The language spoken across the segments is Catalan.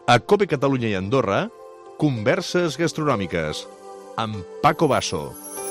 A COPE Catalunya i Andorra, Converses Gastronòmiques, amb Paco Basso.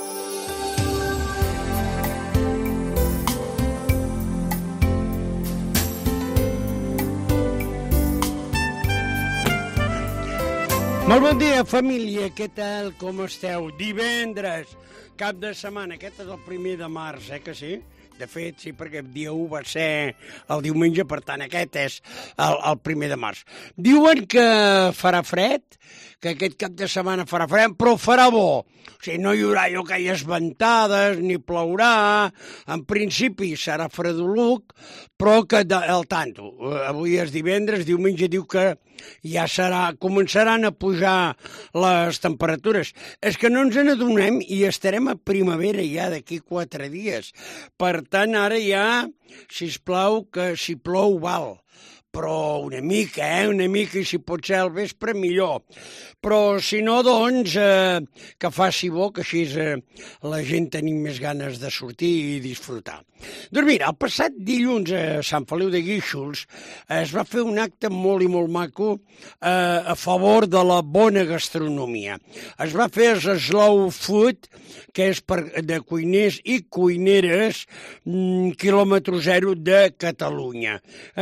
Molt bon dia, família. Què tal? Com esteu? Divendres, cap de setmana. Aquest és el 1 de març, que sí? De fet, sí, perquè el dia 1 va ser el diumenge, per tant, aquest és el 1 de març. Diuen que farà fred, que aquest cap de setmana farà fred, però farà bo. O sigui, no hi haurà allò que hi ha ventades, ni plourà. En principi serà fredoluc, però que al tanto. Avui és divendres, diumenge diu que ja començaran a pujar les temperatures. És que no ens n'adonem i estarem a primavera ja d'aquí 4 dies. Per tant, ara ja, sisplau, que si plou val. Però una mica, i si pot ser al vespre, millor. Però si no, doncs, que faci bo, que així la gent tenim més ganes de sortir i disfrutar. Doncs mira, el passat dilluns a Sant Feliu de Guíxols es va fer un acte molt i molt maco a favor de la bona gastronomia. Es va fer el Slow Food, que és de cuiners i cuineres quilòmetre zero de Catalunya.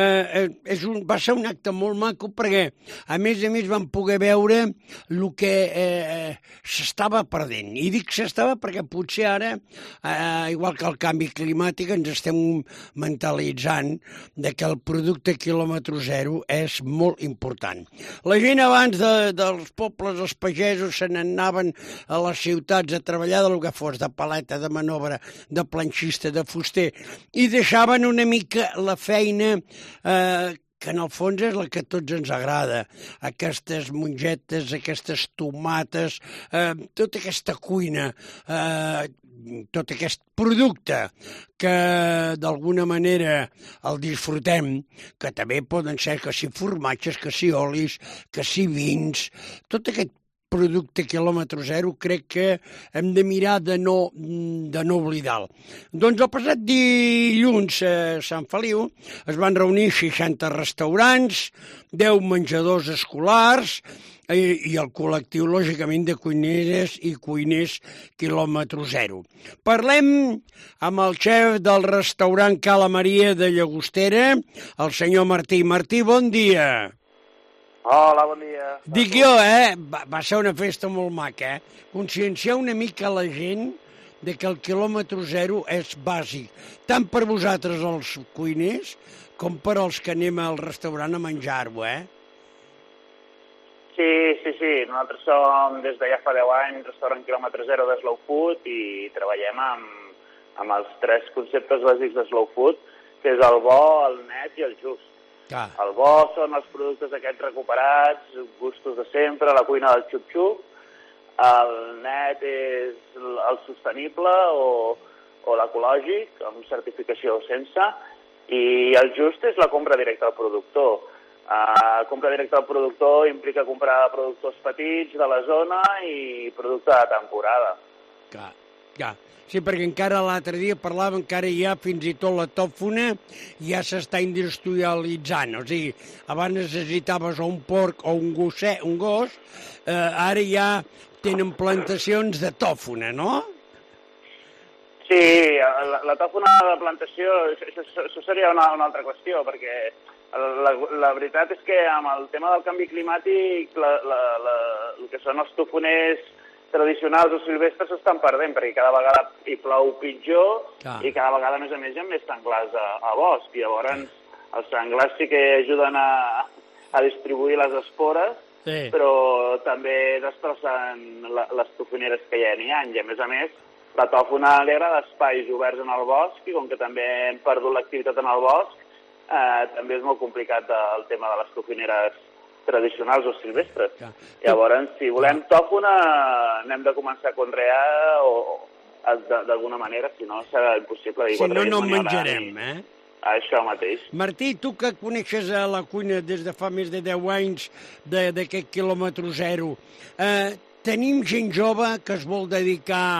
Va ser un acte molt maco perquè, a més vam poder veure el que s'estava perdent. I dic s'estava perquè potser ara, igual que el canvi climàtic, ens estem mentalitzant de que el producte quilòmetre zero és molt important. La gent abans dels pobles, els pagesos, se n'anaven a les ciutats a treballar del que fos, de paleta, de manobra, de planxista, de fuster, i deixaven una mica la feina que en el fons és la que a tots ens agrada. Aquestes mongetes, aquestes tomates, tota aquesta cuina, tot aquest producte que d'alguna manera el disfrutem, que també poden ser que si formatges, que si olis, que si vins, tot aquest producte quilòmetre zero crec que hem de mirar de no oblidar-lo. Doncs el passat dilluns a Sant Feliu es van reunir 60 restaurants, 10 menjadors escolars i el col·lectiu, lògicament, de cuineres i cuiners quilòmetre zero. Parlem amb el xef del restaurant Cala Maria de Llagostera, el senyor Martí. Martí, bon dia. Hola, bon dia. Dic jo, va ser una festa molt maca, Conscienciar una mica la gent de que el quilòmetre zero és bàsic, tant per vosaltres els cuiners com per als que anem al restaurant a menjar-ho, Sí. Nosaltres som, des de ja fa 10 anys, restaurant quilòmetre zero de Slow Food i treballem amb els 3 conceptes bàsics de Slow Food, que és el bo, el net i el just. El bo són els productes aquests recuperats, gustos de sempre, la cuina del xup-xup. El net és el sostenible o l'ecològic, amb certificació o sense. I el just és la compra directa al productor. Compra directa al productor implica comprar productors petits de la zona i producte de temporada. Clar. Sí, perquè encara l'altre dia parlàvem que ara ja fins i tot la tòfona ja s'està industrialitzant. O sigui, abans necessitaves un porc o un gos, ara ja tenen plantacions de tòfona, no? Sí, la tòfona de plantació, això seria una altra qüestió, perquè la veritat és que amb el tema del canvi climàtic, el que són els tofoners tradicionals o silvestres s'estan perdent, perquè cada vegada hi plou pitjor i cada vegada, a més, hi ha més senglars a bosc. I llavors els senglars sí que ajuden a distribuir les espores, però també destrossen les tofoneres que ja n'hi ha. I, a més, la tòfona li agrada espais oberts en el bosc i com que també hem perdut l'activitat en el bosc, també és molt complicat el tema de les tofoneres tradicionals o silvestres. Llavors, si volem tòfona, n'hem de començar a conrear d'alguna manera, si no serà impossible. Si no, no en menjarem, Això mateix. Martí, tu que coneixes la cuina des de fa més de 10 anys d'aquest quilòmetre zero, tenim gent jove que es vol dedicar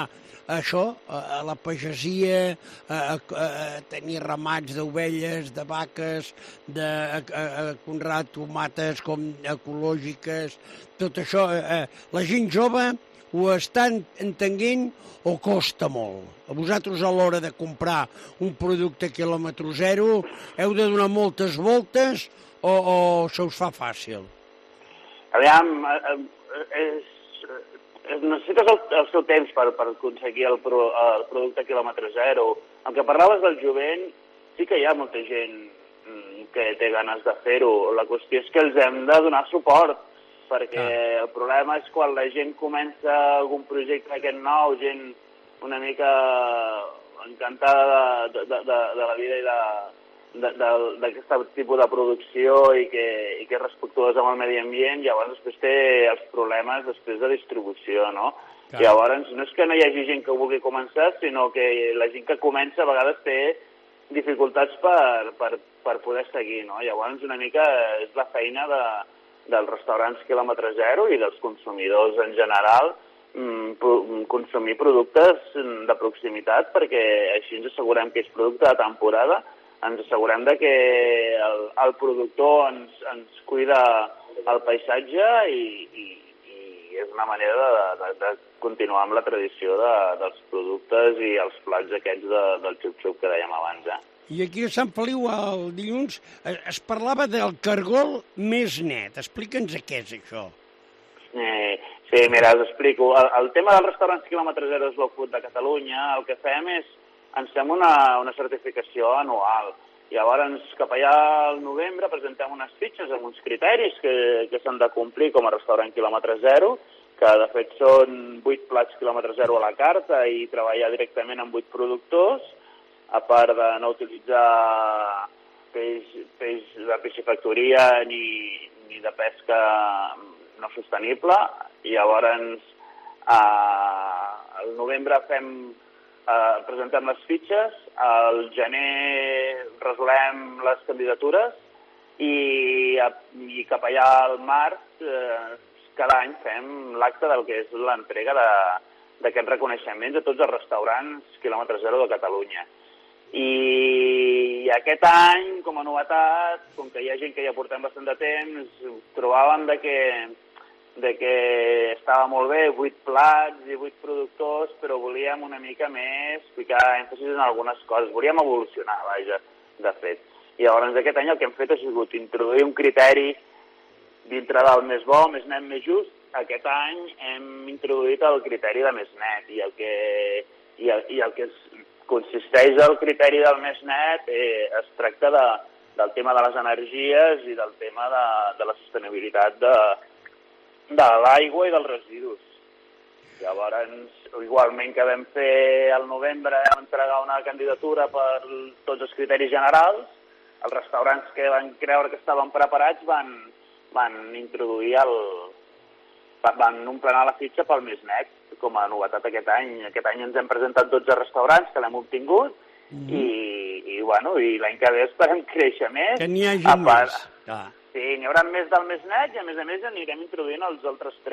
això, a la pagesia, a tenir ramats d'ovelles, de vaques, a conrear tomates com ecològiques, tot això. La gent jove ho estan entenent o costa molt? A vosaltres a l'hora de comprar un producte quilòmetre zero heu de donar moltes voltes o se us fa fàcil? Aviam, necessites el seu temps per aconseguir el producte quilòmetre zero. El que parlaves del jovent, sí que hi ha molta gent que té ganes de fer-ho. La qüestió és que els hem de donar suport, perquè el problema és quan la gent comença algun projecte aquest nou, gent una mica encantada de la vida i d'aquest tipus de producció i que és respectuosa amb el medi ambient, llavors després té els problemes després de distribució, no? Clar. Llavors no és que no hi hagi gent que vulgui començar, sinó que la gent que comença a vegades té dificultats per poder seguir, no? Llavors una mica és la feina dels restaurants quilòmetre zero i dels consumidors en general, consumir productes de proximitat, perquè així ens assegurem que és producte de temporada, ens assegurem que el productor ens cuida el paisatge i és una manera de continuar amb la tradició dels productes i els plats aquests del xup-xup que dèiem abans. I aquí a Sant Feliu el dilluns es parlava del cargol més net. Explica'ns què és això. Sí, mira, us explico. El tema dels restaurants quilòmetre zero Slow Food de Catalunya, el que fem és ens fem una certificació anual. Llavors, cap allà al novembre presentem unes fitxes amb uns criteris que s'han de complir com a restaurant quilòmetre zero, que de fet són 8 plats quilòmetre zero a la carta i treballar directament amb 8 productors, a part de no utilitzar peix de piscifactoria ni de pesca no sostenible. I llavors, al novembre presentem les fitxes, al gener resolem les candidatures i cap allà al març cada any fem l'acte del que és l'entrega d'aquests reconeixements a tots els restaurants quilòmetre zero de Catalunya. I aquest any, com a novetat, com que hi ha gent que ja portem bastant de temps, trobàvem que estava molt bé, 8 plats i 8 productors, però volíem una mica més ficar èmfasis en algunes coses. Volíem evolucionar, vaja, de fet. I llavors aquest any el que hem fet ha sigut introduir un criteri dintre del més bo, més net, més just. Aquest any hem introduït el criteri de més net i el que consisteix el criteri del més net es tracta del tema de les energies i del tema de la sostenibilitat de l'aigua i dels residus. Llavors, igualment que vam fer al novembre, vam entregar una candidatura per tots els criteris generals. Els restaurants que van creure que estaven preparats van introduir van omplenar la fitxa pel més net, com a novetat aquest any. Aquest any ens hem presentat 12 restaurants que l'hem obtingut i l'any que ve esperem créixer més. Que n'hi hagi més. Sí, n'hi haurà més del més net i a més anirem introduint els altres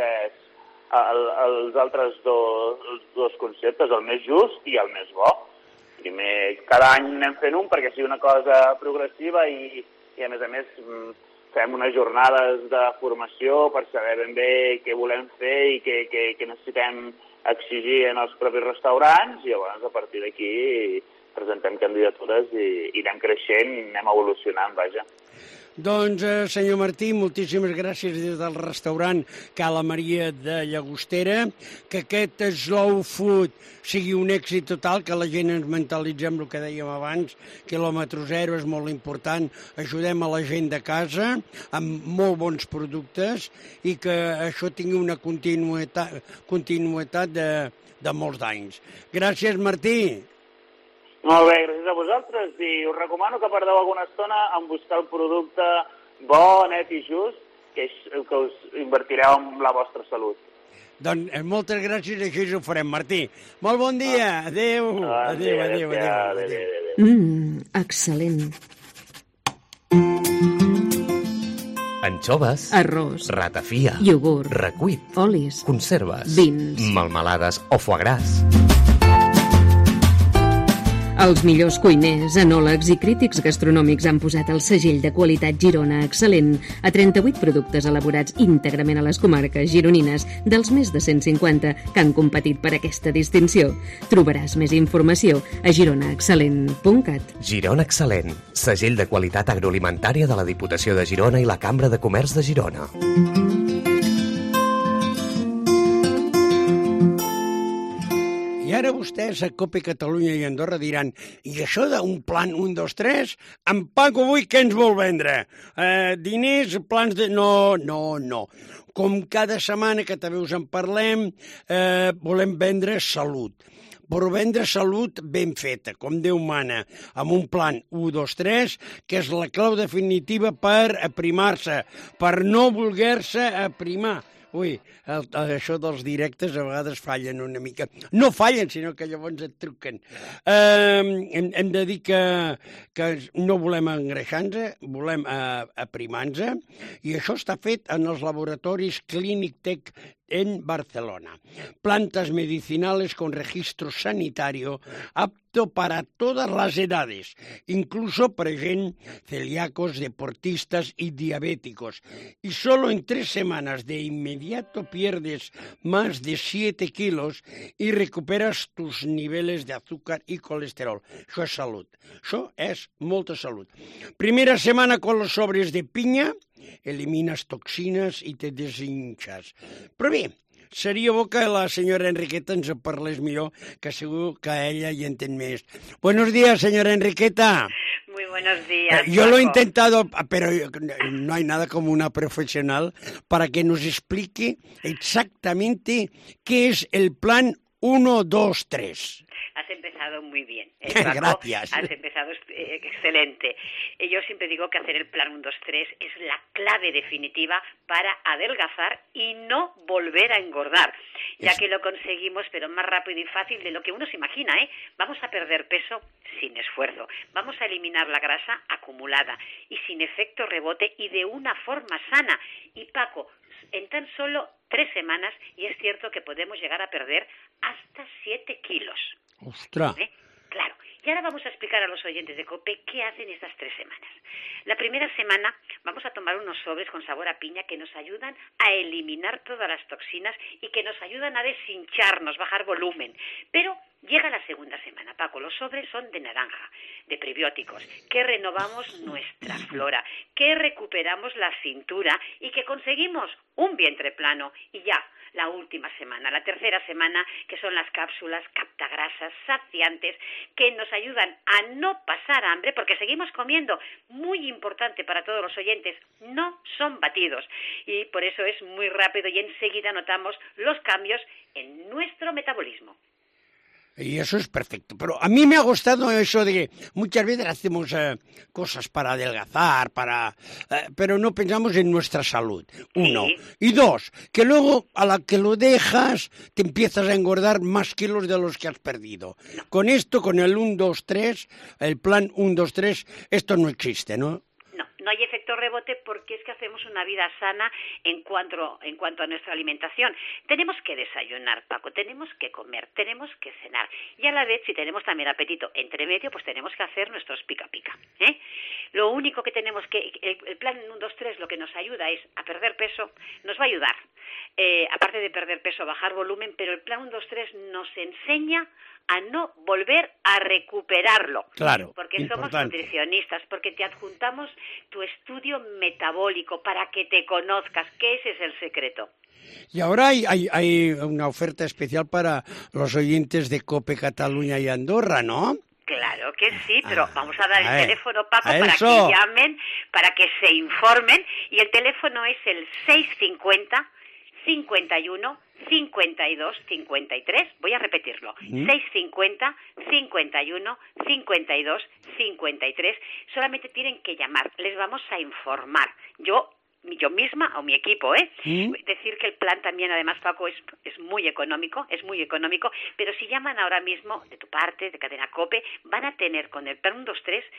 dos conceptes, el més just i el més bo. Primer, cada any anem fent un perquè sigui una cosa progressiva i a més fem unes jornades de formació per saber ben bé què volem fer i què necessitem exigir en els propis restaurants i llavors a partir d'aquí presentem candidatures i anem creixent, anem evolucionant, vaja. Doncs, senyor Martí, moltíssimes gràcies des del restaurant Cala Maria de Llagostera, que aquest slow food sigui un èxit total, que la gent ens mentalitzem el que dèiem abans, quilòmetre zero és molt important, ajudem a la gent de casa amb molt bons productes i que això tingui una continuïtat de molts anys. Gràcies, Martí. Molt bé, gràcies a vosaltres i us recomano que perdeu alguna estona en buscar el producte bo, net i just, que us invertireu en la vostra salut. Doncs moltes gràcies, així ho farem, Martí. Molt bon dia, adéu. Adéu. Excel·lent. Anxoves, arròs, ratafia, iogurt, recuit, olis, conserves, vins, melmelades o foie gras. Els millors cuiners, enòlegs i crítics gastronòmics han posat el segell de qualitat Girona Excel·lent a 38 productes elaborats íntegrament a les comarques gironines dels més de 150 que han competit per aquesta distinció. Trobaràs més informació a gironaexcel·lent.cat. Girona Excel·lent, segell de qualitat agroalimentària de la Diputació de Girona i la Cambra de Comerç de Girona. I ara vostès a COPE Catalunya i Andorra diran i això d'un plan 1, 2, 3, en Paco avui què ens vol vendre? Diners, plans de... No. Com cada setmana que també us en parlem, volem vendre salut. Però vendre salut ben feta, com Déu mana, amb un plan 1, 2, 3, que és la clau definitiva per aprimar-se, per no voler-se aprimar. Ui, això dels directes a vegades fallen una mica. No fallen, sinó que llavors et truquen. Hem de dir que no volem engreixar-nos, volem aprimar-nos, i això està fet en els laboratoris Clínic Tech en Barcelona. Plantas medicinales con registro sanitario apto para todas las edades, incluso para celíacos, deportistas y diabéticos. Y solo en 3 semanas de inmediato pierdes más de 7 kilos y recuperas tus niveles de azúcar y colesterol. Això és salut. Això és molta salut. Primera setmana con los sobres de piña, eliminas toxines i te deshinxes. Però bé, seria bo que la senyora Enriqueta ens parlés millor, que segur que ella hi entén més. Buenos días, señora Enriqueta. Muy buenos días. Yo lo he intentado, pero no hay nada como una profesional para que nos explique exactamente qué es el plan 1, 2, 3. Has empezado muy bien. Paco, gracias. Has empezado excelente. Yo siempre digo que hacer el plan 1, 2, 3 es la clave definitiva para adelgazar y no volver a engordar, ya que lo conseguimos, pero más rápido y fácil de lo que uno se imagina, ¿eh? Vamos a perder peso sin esfuerzo, vamos a eliminar la grasa acumulada y sin efecto rebote y de una forma sana. Y Paco, en tan solo 3 semanas, y es cierto que podemos llegar a perder hasta 7 kilos. ¡Ostras! Claro. Y ahora vamos a explicar a los oyentes de COPE qué hacen estas 3 semanas. La primera semana vamos a tomar unos sobres con sabor a piña que nos ayudan a eliminar todas las toxinas y que nos ayudan a deshincharnos, bajar volumen. Pero llega la segunda semana, Paco. Los sobres son de naranja, de prebióticos, que renovamos nuestra flora, que recuperamos la cintura y que conseguimos un vientre plano. Y ya, la última semana, la tercera semana, que son las cápsulas captagrasas saciantes que nos ayudan a no pasar hambre porque seguimos comiendo. Muy importante para todos los oyentes, no son batidos y por eso es muy rápido y enseguida notamos los cambios en nuestro metabolismo. Y eso es perfecto. Pero a mí me ha gustado eso de que muchas veces hacemos cosas para adelgazar, pero no pensamos en nuestra salud. 1. Sí. Y 2, que luego a la que lo dejas te empiezas a engordar más kilos de los que has perdido. No. Con esto, con el 1, 2, 3, el plan 1, 2, 3, esto no existe, ¿no? No hay efecto rebote porque es que hacemos una vida sana en cuanto a nuestra alimentación. Tenemos que desayunar, Paco, tenemos que comer, tenemos que cenar. Y a la vez, si tenemos también apetito entre medio, pues tenemos que hacer nuestros pica-pica. Lo único que tenemos que... El plan 1, 2, 3 lo que nos ayuda es a perder peso, nos va a ayudar. Aparte de perder peso, bajar volumen, pero el plan 1, 2, 3 nos enseña a no volver a recuperarlo. Claro, porque importante. Somos nutricionistas, porque te adjuntamos tu estudio metabólico para que te conozcas, que ese es el secreto. Y ahora hay una oferta especial para los oyentes de COPE Cataluña y Andorra, ¿no? Claro que sí, pero vamos a dar el teléfono, Paco, para que llamen, para que se informen. Y el teléfono es el 650 51 52 53. Voy a repetirlo. 650 51 52 53. Solamente tienen que llamar. Les vamos a informar. Yo misma o mi equipo, Decir que el plan también, además, Paco, es muy económico, pero si llaman ahora mismo, de tu parte, de Cadena COPE, van a tener con el plan 1, 2, 3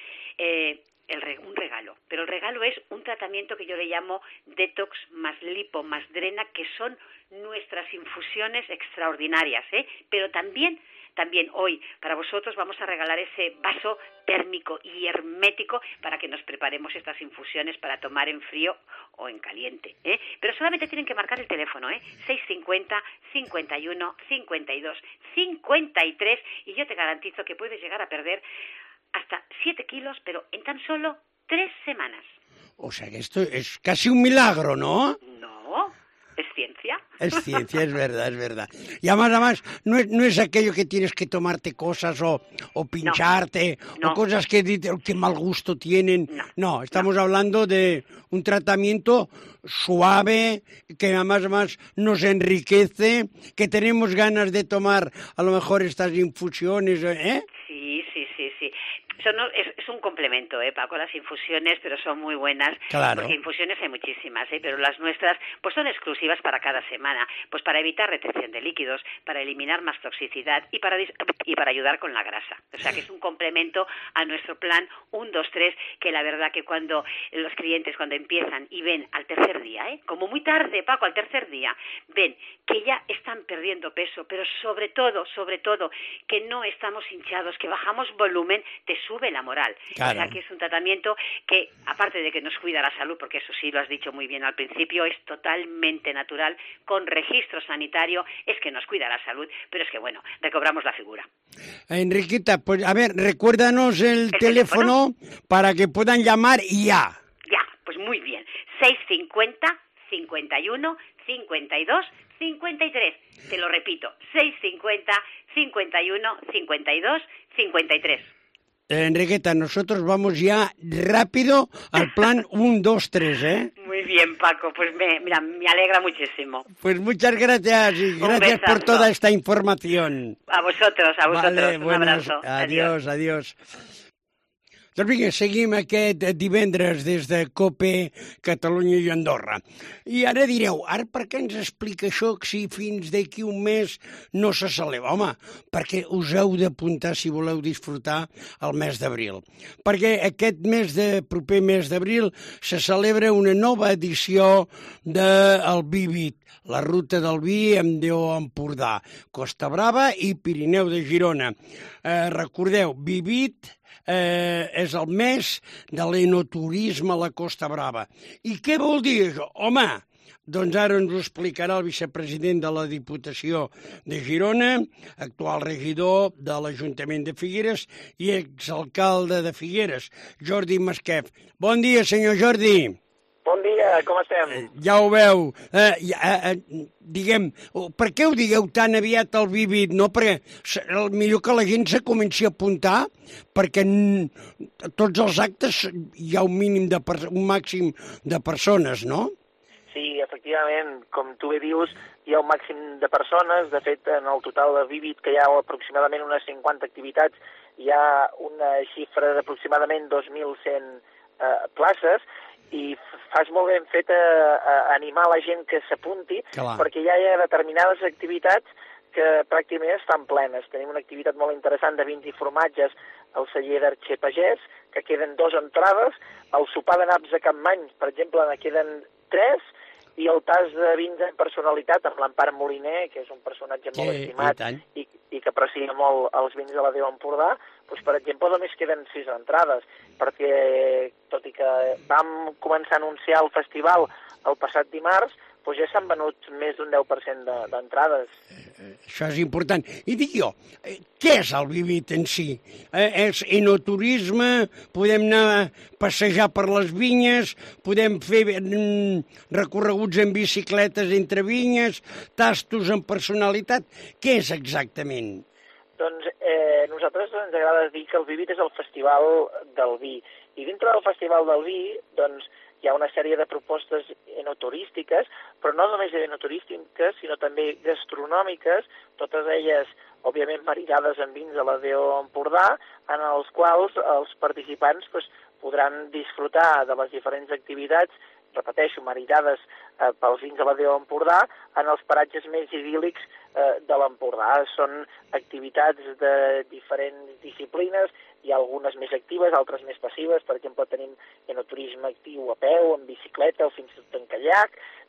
un regalo. Pero el regalo es un tratamiento que yo le llamo detox más lipo más drena, que son nuestras infusiones extraordinarias, pero también también hoy para vosotros vamos a regalar ese vaso térmico y hermético para que nos preparemos estas infusiones para tomar en frío o en caliente, ¿eh? Pero solamente tienen que marcar el teléfono, 650 51 52 53, y yo te garantizo que puedes llegar a perder hasta 7 kilos, pero en tan solo 3 semanas. O sea que esto es casi un milagro, ¿no? No, es ciencia. Es ciencia, es verdad, es verdad. Y además, no es aquello que tienes que tomarte cosas o pincharte, No. o cosas que mal gusto tienen. No, estamos hablando de un tratamiento suave, que además nos enriquece, que tenemos ganas de tomar a lo mejor estas infusiones, ¿eh? Sí. Es un complemento, Paco, las infusiones, pero son muy buenas. Claro. Porque infusiones hay muchísimas, pero las nuestras pues son exclusivas para cada semana, pues para evitar retención de líquidos, para eliminar más toxicidad y para ayudar con la grasa. O sea que es un complemento a nuestro plan 1, 2, 3, que la verdad que cuando los clientes cuando empiezan y ven al tercer día, como muy tarde, Paco, al tercer día, ven que ya están perdiendo peso, pero sobre todo, que no estamos hinchados, que bajamos volumen, te sube la moral. Claro. O sea que es un tratamiento que, aparte de que nos cuida la salud, porque eso sí lo has dicho muy bien al principio, es totalmente natural, con registro sanitario, es que nos cuida la salud, pero es que, bueno, recobramos la figura. Enriqueta, pues a ver, recuérdanos el teléfono para que puedan llamar ya. Ya, pues muy bien. 650 51 52 53. Te lo repito, 650 51 52 53. Enriqueta, nosotros vamos ya rápido al plan 1, 2, 3, ¿eh? Muy bien, Paco, pues me alegra muchísimo. Pues muchas gracias y gracias por toda esta información. A vosotros, Vale, un abrazo. Adiós. Doncs vinga, seguim aquest divendres des de COPE, Catalunya i Andorra. I ara direu, per què ens explica això si fins d'aquí un mes no se celebra? Home, perquè us heu d'apuntar si voleu disfrutar el mes d'abril. Perquè aquest proper mes d'abril se celebra una nova edició del Vi, la ruta del vi amb Déu Empordà, Costa Brava i Pirineu de Girona. Recordeu, Vivit és el mes de l'enoturisme a la Costa Brava. I què vol dir això? Home, doncs ara ens ho explicarà el vicepresident de la Diputació de Girona, actual regidor de l'Ajuntament de Figueres i exalcalde de Figueres, Jordi Masquef. Bon dia, senyor Jordi. Bon dia, com estem? Ja ho veu. Diguem, per què ho digueu tan aviat al Vivit? No, perquè millor que la gent se comenci a apuntar, perquè a tots els actes hi ha un màxim de persones, no? Sí, efectivament, com tu bé dius, hi ha un màxim de persones. De fet, en el total de Vivit, que hi ha aproximadament unes 50 activitats, hi ha una xifra d'aproximadament 2.100 places, i fas molt ben fet a animar la gent que s'apunti, perquè ja hi ha determinades activitats que pràcticament estan plenes. Tenim una activitat molt interessant de vins i formatges al celler d'Arxer Pagès, que queden 2 entrades, el sopar de naps de Capmany, per exemple, en queden 3, i el tas de vins en personalitat amb l'Empar Moliner, que és un personatge molt estimat i que aprecia molt els vins de la Déu Empordà, doncs, per exemple, només queden 6 entrades, perquè, tot i que vam començar a anunciar el festival el passat dimarts, doncs ja s'han venut més d'un 10% d'entrades. Això és important. I dic jo, què és el Vivit en si? És enoturisme? Podem anar a passejar per les vinyes? Podem fer recorreguts en bicicletes entre vinyes? Tastos en personalitat? Què és exactament? Doncs nosaltres ens agrada dir que el Vivit és el festival del vi. I dintre del festival del vi, doncs, hi ha una sèrie de propostes enoturístiques, però no només enoturístiques, sinó també gastronòmiques, totes elles, òbviament, maridades amb vins de la Déu Empordà, en els quals els participants podran disfrutar de les diferents activitats, repeteixo, maridades pels vins de la Déu Empordà, en els paratges més idíl·lics de l'Empordà. Són activitats de diferents disciplines, hi ha algunes més actives, altres més passives. Per exemple, tenim enoturisme actiu a peu, en bicicleta o fins i tot en caiac.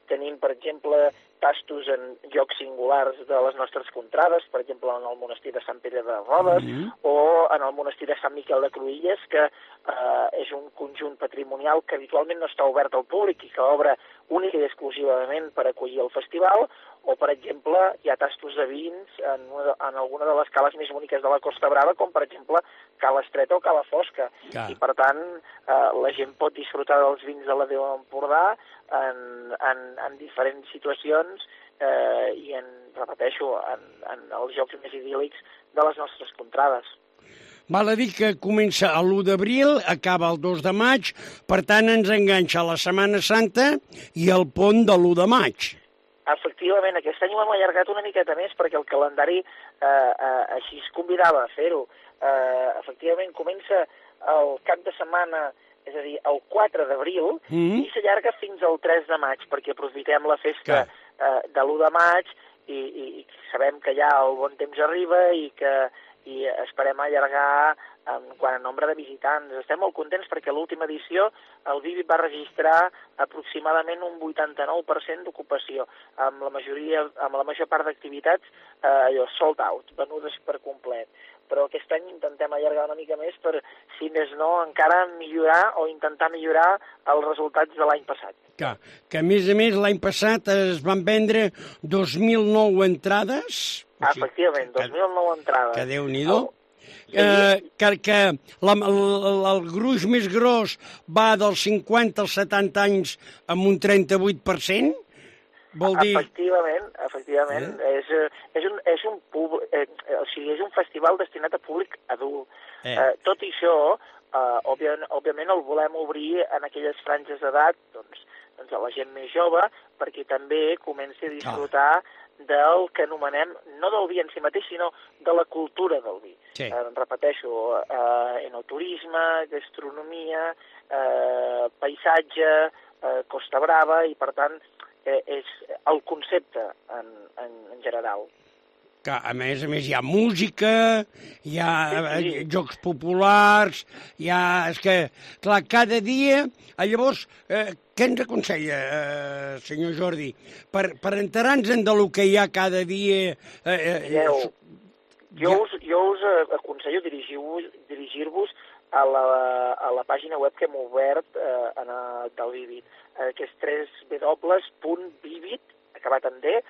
tenim, per exemple, tastos en llocs singulars de les nostres contrades, per exemple, en el monestir de Sant Pere de Rodes o en el monestir de Sant Miquel de Cruïlles, que és un conjunt patrimonial que habitualment no està obert al públic i que obre únic i exclusivament per acollir el festival, o, per exemple, hi ha tastos de vins en alguna de les cales més boniques de la Costa Brava, com, per exemple, Cala Estreta o Cala Fosca. I, per tant, la gent pot disfrutar dels vins de la Déu d'Empordà en diferents situacions i, repeteixo, en els jocs més idíl·lics de les nostres contrades. Val a dir que comença l'1 d'abril, acaba el 2 de maig, per tant ens enganxa la Setmana Santa i el pont de l'1 de maig. Efectivament, aquest any ho hem allargat una miqueta més perquè el calendari així es convidava a fer-ho. Efectivament, comença el cap de setmana, és a dir, el 4 d'abril, i s'allarga fins al 3 de maig, perquè aprofitem la festa de l'1 de maig i sabem que ja el bon temps arriba i esperem allargar quant a nombre de visitants. Estem molt contents perquè l'última edició el Vivi va registrar aproximadament un 89% d'ocupació, amb la major part d'activitats sold out, venudes per complet. Però aquest any intentem allargar una mica més per, si més no, encara millorar o intentar millorar els resultats de l'any passat. Que a més l'any passat es van vendre 2.009 entrades. Efectivament, 2.009 entrades. Que Déu-n'hi-do. Que el gruix més gros va dels 50 als 70 anys amb un 38%. Vol dir... Efectivament. És un festival destinat a públic adult. Tot i això, òbviament el volem obrir en aquelles franges d'edat, doncs a la gent més jove, perquè també comenci a disfrutar del que anomenem, no del vi en si mateix, sinó de la cultura del vi. Repeteixo, enoturisme, gastronomia, paisatge, Costa Brava, i per tant és el concepte en general. Que, a més, hi ha música, hi ha jocs populars, hi ha... És que, clar, cada dia... Llavors, què ens aconsella, senyor Jordi? Per enterar-nos del que hi ha cada dia... Jo us aconsello dirigir-vos a la pàgina web que hem obert del Vivit, que és www.vivit, acabat en D,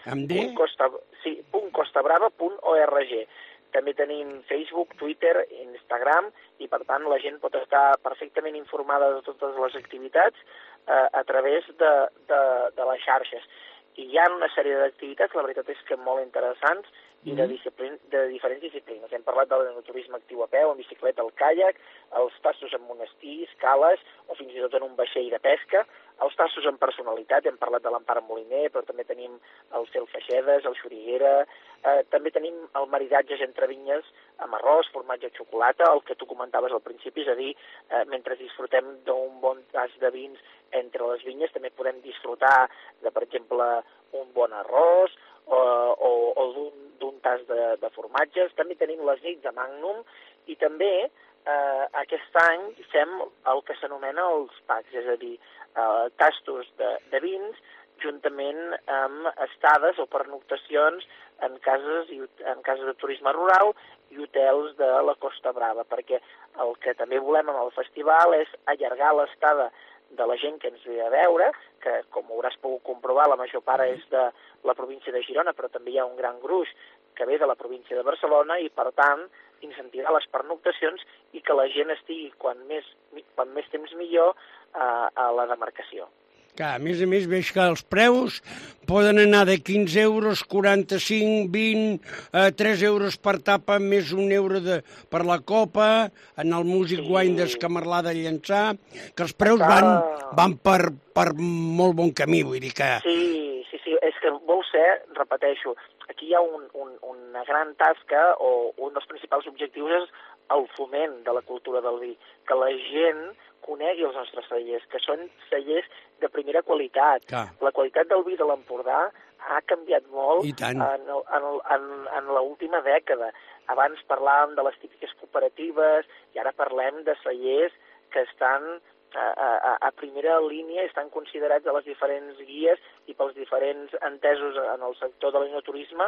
.costabrava.org. També tenim Facebook, Twitter, Instagram, i per tant la gent pot estar perfectament informada de totes les activitats a través de les xarxes. I hi ha una sèrie d'activitats, la veritat és que molt interessants, i de diferents disciplines. Hem parlat de l'enoturisme actiu a peu, en bicicleta, el caiac, els tassos en monestirs, cales, o fins i tot en un vaixell de pesca, els tassos en personalitat, hem parlat de l'Empar Moliner, però també tenim el Cel Feixedes, el Xoriguera, també tenim el maridatges entre vinyes amb arròs, formatge o xocolata, el que tu comentaves al principi, és a dir, mentre disfrutem d'un bon tas de vins entre les vinyes, també podem disfrutar de, per exemple, un bon arròs o d'un tas de formatges. També tenim les nits de Magnum i també aquest any fem el que s'anomena els packs, és a dir, tastos de vins juntament amb estades o pernoctacions en cases de turisme rural i hotels de la Costa Brava, perquè el que també volem amb el festival és allargar l'estada de la gent que ens ve a veure, que, com hauràs pogut comprovar, la major part és de la província de Girona, però també hi ha un gran gruix que ve de la província de Barcelona i, per tant, incentivar les pernoctacions i que la gent estigui quan més temps millor a la demarcació. Que, a més, veig que els preus poden anar de 15 euros, 45, 20, 3 euros per tapa, més un euro per la copa, en el Music Wine d'Escamarlada de Llançà, que els preus van per molt bon camí, vull dir que... Sí, és que vol ser, repeteixo, aquí hi ha una gran tasca o un dels principals objectius és el foment de la cultura del vi, que la gent conegui els nostres cellers, que són cellers de primera qualitat. La qualitat del vi de l'Empordà ha canviat molt en l'última dècada. Abans parlàvem de les típiques cooperatives i ara parlem de cellers que estan a primera línia, estan considerats a les diferents guies i pels diferents entesos en el sector de l'enoturisme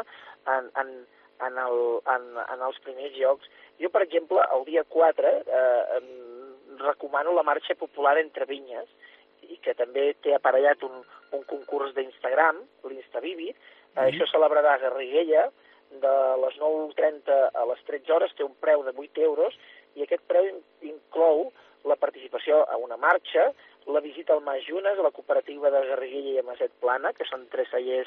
en els primers llocs. Jo, per exemple, el dia 4 recomano la marxa popular entre vinyes, i que també té aparellat un concurs d'Instagram, l'Instavivid. Això celebrarà a Garriguella de les 9:30 a les 13 hores, té un preu de 8 euros, i aquest preu inclou la participació a una marxa, la visita al Mas Llunes, a la cooperativa de Garriguella i a Maset Plana, que són 3 cellers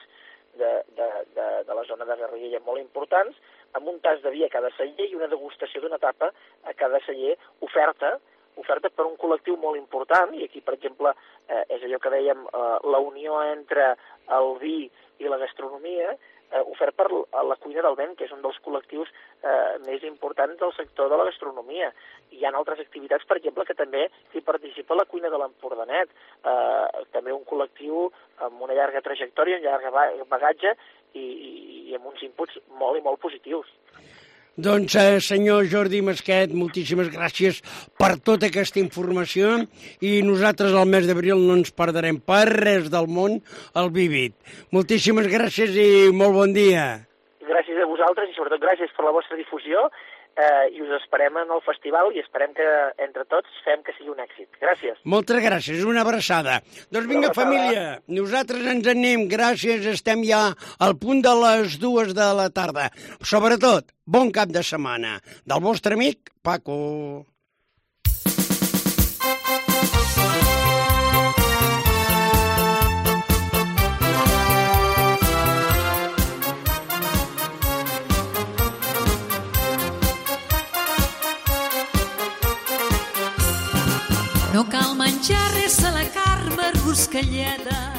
de la zona de Garriguella molt importants, amb un tas de vi a cada celler i una degustació d'una tapa a cada celler, oferta per un col·lectiu molt important, i aquí, per exemple, és allò que dèiem, la unió entre el vi i la gastronomia, ofert per la Cuina del Vent, que és un dels col·lectius més importants del sector de la gastronomia. Hi ha altres activitats, per exemple, que també hi participa la Cuina de l'Empordanet, també un col·lectiu amb una llarga trajectòria, un llarg bagatge i amb uns inputs molt i molt positius. Doncs, senyor Jordi Masquet, moltíssimes gràcies per tota aquesta informació, i nosaltres al mes d'abril no ens perdrem per res del món el Vivid. Moltíssimes gràcies i molt bon dia. Gràcies a vosaltres i sobretot gràcies per la vostra difusió, i us esperem en el festival i esperem que entre tots fem que sigui un èxit. Gràcies. Moltes gràcies, una abraçada. Doncs vinga, família, nosaltres ens anem, gràcies, estem ja al punt de les 2 de la tarda. Sobretot, bon cap de setmana del vostre amic Paco. No cal menjar res a la carn barruscalleda,